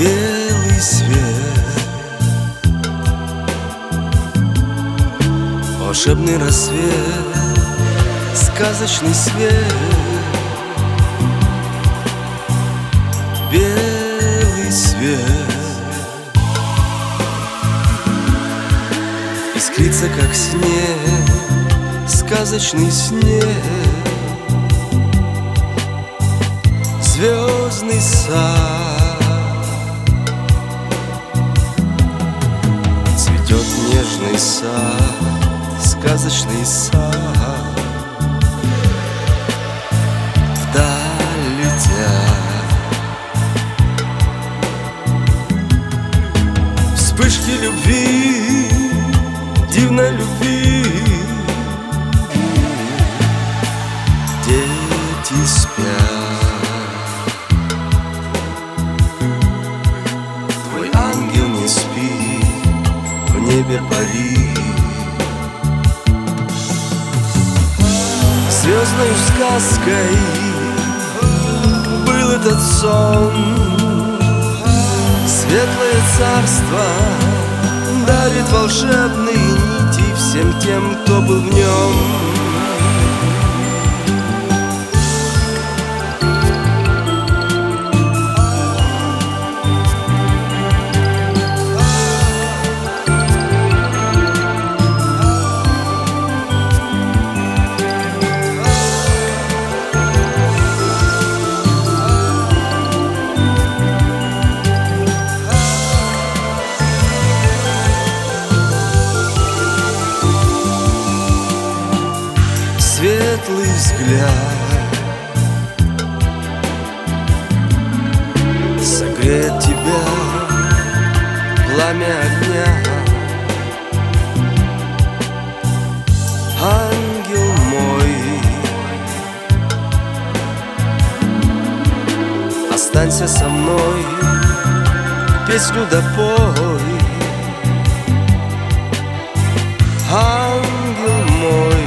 белый свет, волшебный рассвет, сказочный свет, белый свет, искрится, как снег, сказочный снег, звездный сад. Цветет нежный сад, сказочный сад, вдаль летят вспышки любви, дивной любви. Дети спят, твой ангел не спит, в небе парит. Звездной сказкой был этот сон, светлое царство дарит волшебные нити всем тем, кто был в нем. Светлый взгляд согреет тебя, пламя огня. Ангел мой, останься со мной, песню допой. Ангел мой,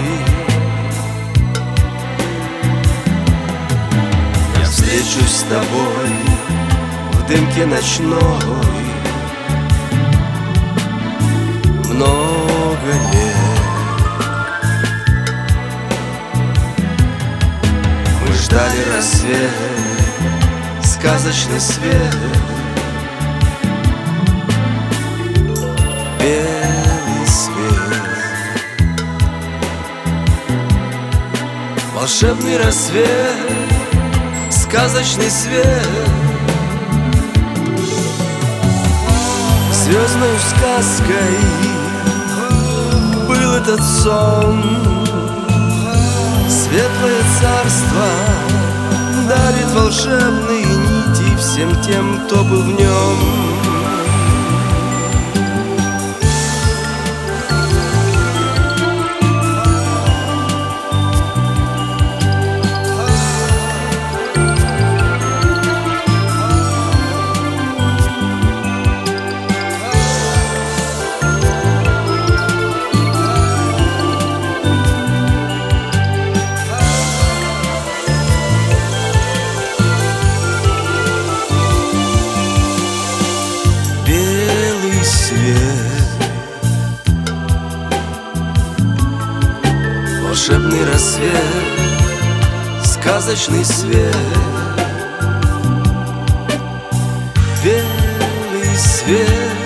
встречусь с тобой в дымке ночной. Много лет мы ждали рассвет, сказочный свет, белый свет, волшебный рассвет, сказочный свет. Звездной сказкой был этот сон, светлое царство дарит волшебные нити всем тем, кто был в нем. Волшебный рассвет, сказочный свет, белый свет,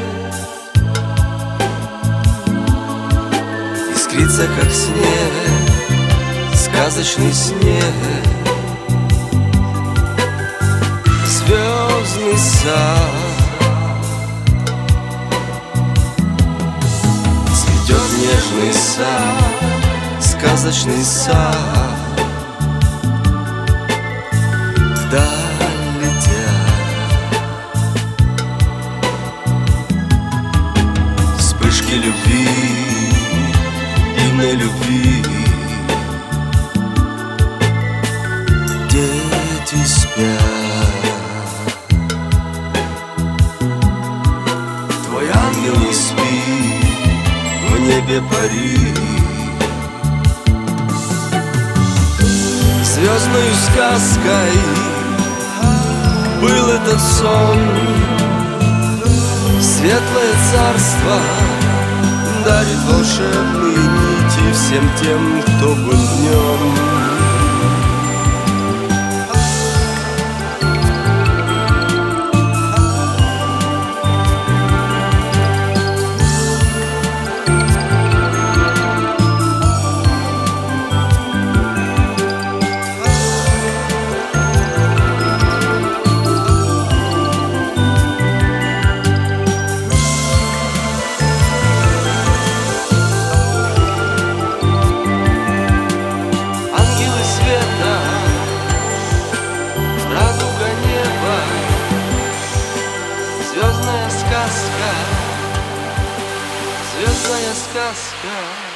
искрится, как снег, сказочный снег, звездный сад. Цветет нежный сад, сказочный сад, вдаль летят вспышки любви, дивной любви. Дети спят, твой ангел не спит, в небе парит. Звездной сказкой был этот сон. Светлое царство дарит волшебные нити всем тем, кто был в нем. Звездная сказка, звездная сказка.